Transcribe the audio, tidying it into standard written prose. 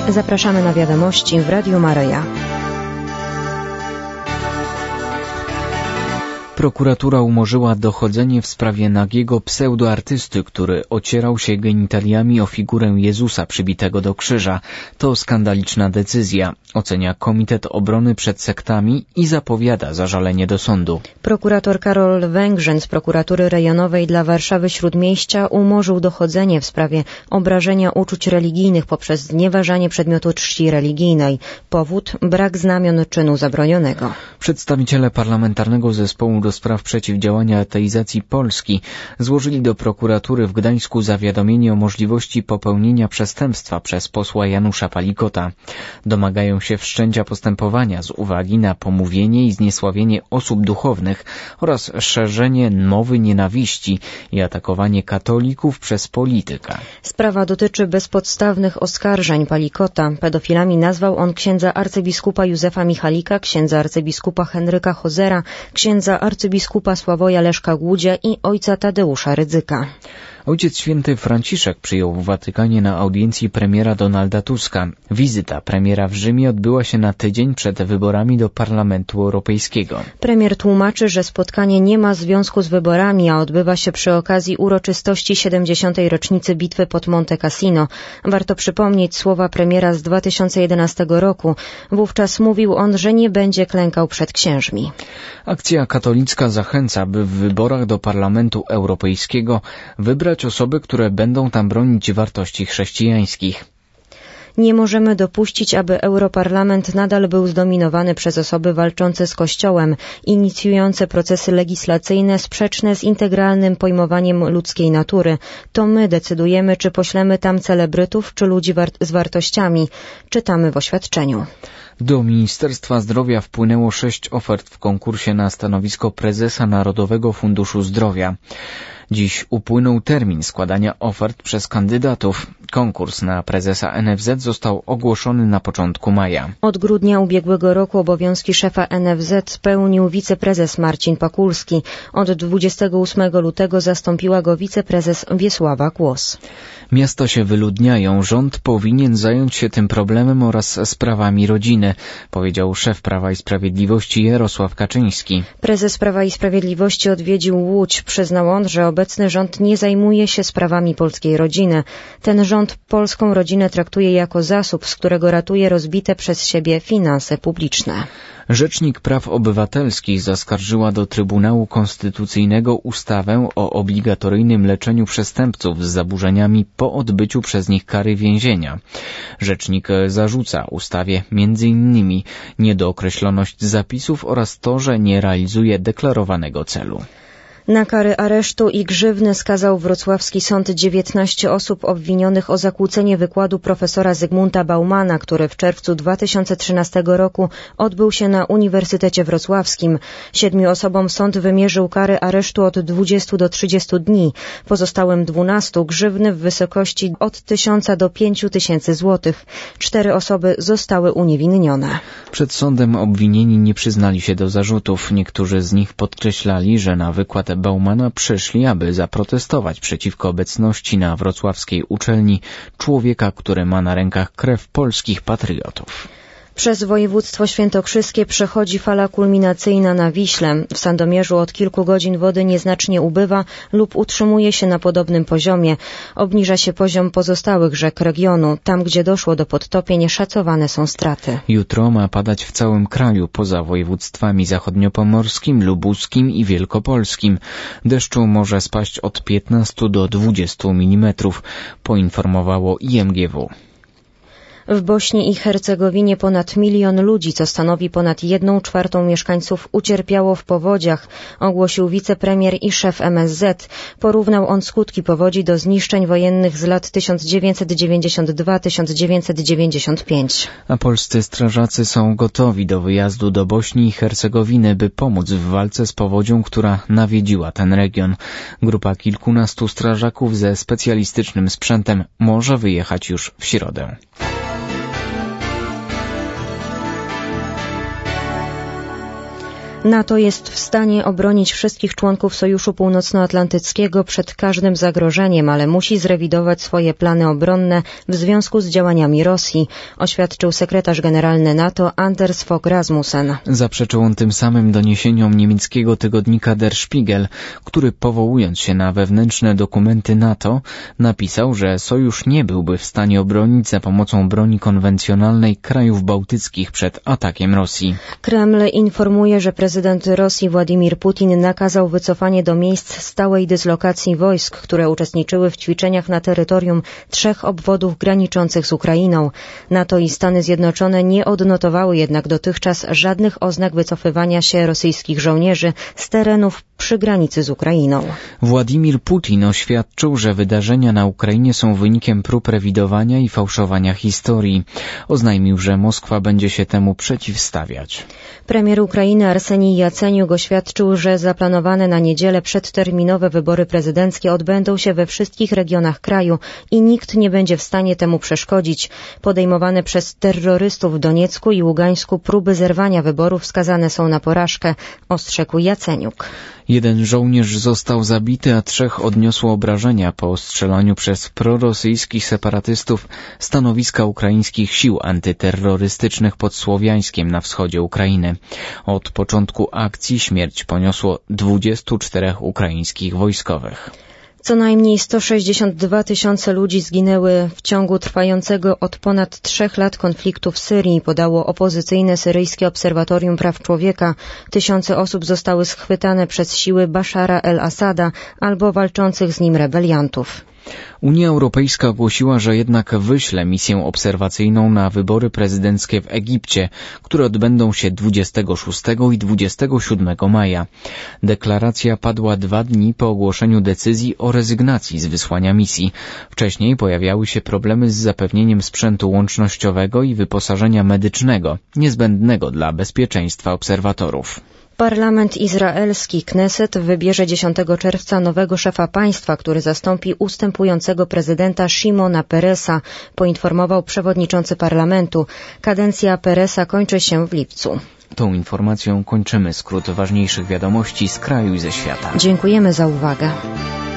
Zapraszamy na wiadomości w Radiu Maryja. Prokuratura umorzyła dochodzenie w sprawie nagiego pseudoartysty, który ocierał się genitaliami o figurę Jezusa przybitego do krzyża. To skandaliczna decyzja, ocenia Komitet Obrony przed Sektami i zapowiada zażalenie do sądu. Prokurator Karol Węgrzyn z Prokuratury Rejonowej dla Warszawy Śródmieścia umorzył dochodzenie w sprawie obrażenia uczuć religijnych poprzez znieważanie przedmiotu czci religijnej. Powód: brak znamion czynu zabronionego. Przedstawiciele Parlamentarnego Zespołu do spraw przeciwdziałania ateizacji Polski złożyli do prokuratury w Gdańsku zawiadomienie o możliwości popełnienia przestępstwa przez posła Janusza Palikota. Domagają się wszczęcia postępowania z uwagi na pomówienie i zniesławienie osób duchownych oraz szerzenie mowy nienawiści i atakowanie katolików przez polityka. Sprawa dotyczy bezpodstawnych oskarżeń Palikota. Pedofilami nazwał on księdza arcybiskupa Józefa Michalika, księdza arcybiskupa Henryka Hozera, księdza arcybiskupa Sławoja Leszka Głudzia i ojca Tadeusza Rydzyka. Ojciec Święty Franciszek przyjął w Watykanie na audiencji premiera Donalda Tuska. Wizyta premiera w Rzymie odbyła się na tydzień przed wyborami do Parlamentu Europejskiego. Premier tłumaczy, że spotkanie nie ma związku z wyborami, a odbywa się przy okazji uroczystości 70. rocznicy bitwy pod Monte Cassino. Warto przypomnieć słowa premiera z 2011 roku. Wówczas mówił on, że nie będzie klękał przed księżmi. Akcja katolicka zachęca, by w wyborach do Parlamentu Europejskiego wybrać osoby, które będą tam bronić wartości chrześcijańskich. Nie możemy dopuścić, aby Europarlament nadal był zdominowany przez osoby walczące z Kościołem, inicjujące procesy legislacyjne sprzeczne z integralnym pojmowaniem ludzkiej natury. To my decydujemy, czy poślemy tam celebrytów, czy ludzi z wartościami. Czytamy w oświadczeniu. Do Ministerstwa Zdrowia wpłynęło 6 ofert w konkursie na stanowisko prezesa Narodowego Funduszu Zdrowia. Dziś upłynął termin składania ofert przez kandydatów. Konkurs na prezesa NFZ został ogłoszony na początku maja. Od grudnia ubiegłego roku obowiązki szefa NFZ pełnił wiceprezes Marcin Pakulski. Od 28 lutego zastąpiła go wiceprezes Wiesława Kłos. Miasta się wyludniają, rząd powinien zająć się tym problemem oraz sprawami rodziny, powiedział szef Prawa i Sprawiedliwości Jarosław Kaczyński. Prezes Prawa i Sprawiedliwości odwiedził Łódź. Przyznał on, że obecny rząd nie zajmuje się sprawami polskiej rodziny. Ten rząd polską rodzinę traktuje jako zasób, z którego ratuje rozbite przez siebie finanse publiczne. Rzecznik Praw Obywatelskich zaskarżyła do Trybunału Konstytucyjnego ustawę o obligatoryjnym leczeniu przestępców z zaburzeniami po odbyciu przez nich kary więzienia. Rzecznik zarzuca ustawie m.in. niedookreśloność zapisów oraz to, że nie realizuje deklarowanego celu. Na kary aresztu i grzywny skazał wrocławski sąd 19 osób obwinionych o zakłócenie wykładu profesora Zygmunta Baumana, który w czerwcu 2013 roku odbył się na Uniwersytecie Wrocławskim. 7 osobom sąd wymierzył kary aresztu od 20 do 30 dni. Pozostałym 12 grzywny w wysokości od 1000 do 5000 złotych. 4 osoby zostały uniewinnione. Przed sądem obwinieni nie przyznali się do zarzutów. Niektórzy z nich podkreślali, że na wykład Baumana przyszli, aby zaprotestować przeciwko obecności na wrocławskiej uczelni człowieka, który ma na rękach krew polskich patriotów. Przez województwo świętokrzyskie przechodzi fala kulminacyjna na Wiśle. W Sandomierzu od kilku godzin wody nieznacznie ubywa lub utrzymuje się na podobnym poziomie. Obniża się poziom pozostałych rzek regionu. Tam, gdzie doszło do podtopień, szacowane są straty. Jutro ma padać w całym kraju, poza województwami zachodniopomorskim, lubuskim i wielkopolskim. Deszczu może spaść od 15 do 20 mm, poinformowało IMGW. W Bośni i Hercegowinie ponad 1 milion ludzi, co stanowi ponad 1/4 mieszkańców, ucierpiało w powodziach, ogłosił wicepremier i szef MSZ. Porównał on skutki powodzi do zniszczeń wojennych z lat 1992-1995. A polscy strażacy są gotowi do wyjazdu do Bośni i Hercegowiny, by pomóc w walce z powodzią, która nawiedziła ten region. Grupa kilkunastu strażaków ze specjalistycznym sprzętem może wyjechać już w środę. NATO jest w stanie obronić wszystkich członków Sojuszu Północnoatlantyckiego przed każdym zagrożeniem, ale musi zrewidować swoje plany obronne w związku z działaniami Rosji, oświadczył sekretarz generalny NATO Anders Fogh Rasmussen. Zaprzeczył on tym samym doniesieniom niemieckiego tygodnika Der Spiegel, który powołując się na wewnętrzne dokumenty NATO napisał, że sojusz nie byłby w stanie obronić za pomocą broni konwencjonalnej krajów bałtyckich przed atakiem Rosji. Kreml informuje, że prezydent Rosji Władimir Putin nakazał wycofanie do miejsc stałej dyslokacji wojsk, które uczestniczyły w ćwiczeniach na terytorium 3 obwodów graniczących z Ukrainą. NATO i Stany Zjednoczone nie odnotowały jednak dotychczas żadnych oznak wycofywania się rosyjskich żołnierzy z terenów przy granicy z Ukrainą. Władimir Putin oświadczył, że wydarzenia na Ukrainie są wynikiem prób rewidowania i fałszowania historii. Oznajmił, że Moskwa będzie się temu przeciwstawiać. Premier Ukrainy Arsenij Jaceniuk oświadczył, że zaplanowane na niedzielę przedterminowe wybory prezydenckie odbędą się we wszystkich regionach kraju i nikt nie będzie w stanie temu przeszkodzić. Podejmowane przez terrorystów w Doniecku i Ługańsku próby zerwania wyborów skazane są na porażkę, ostrzegł Jaceniuk. 1 żołnierz został zabity, a 3 odniosło obrażenia po ostrzelaniu przez prorosyjskich separatystów stanowiska ukraińskich sił antyterrorystycznych pod Słowiańskiem na wschodzie Ukrainy. Od początku akcji śmierć poniosło 24 ukraińskich wojskowych. Co najmniej 162 tysiące ludzi zginęły w ciągu trwającego od ponad 3 lat konfliktu w Syrii, podało opozycyjne syryjskie obserwatorium praw człowieka. Tysiące osób zostały schwytane przez siły Bashara el-Assada albo walczących z nim rebeliantów. Unia Europejska ogłosiła, że jednak wyśle misję obserwacyjną na wybory prezydenckie w Egipcie, które odbędą się 26 i 27 maja. Deklaracja padła 2 dni po ogłoszeniu decyzji o rezygnacji z wysłania misji. Wcześniej pojawiały się problemy z zapewnieniem sprzętu łącznościowego i wyposażenia medycznego, niezbędnego dla bezpieczeństwa obserwatorów. Parlament izraelski Kneset wybierze 10 czerwca nowego szefa państwa, który zastąpi ustępującego prezydenta Shimona Peresa, poinformował przewodniczący parlamentu. Kadencja Peresa kończy się w lipcu. Tą informacją kończymy skrót ważniejszych wiadomości z kraju i ze świata. Dziękujemy za uwagę.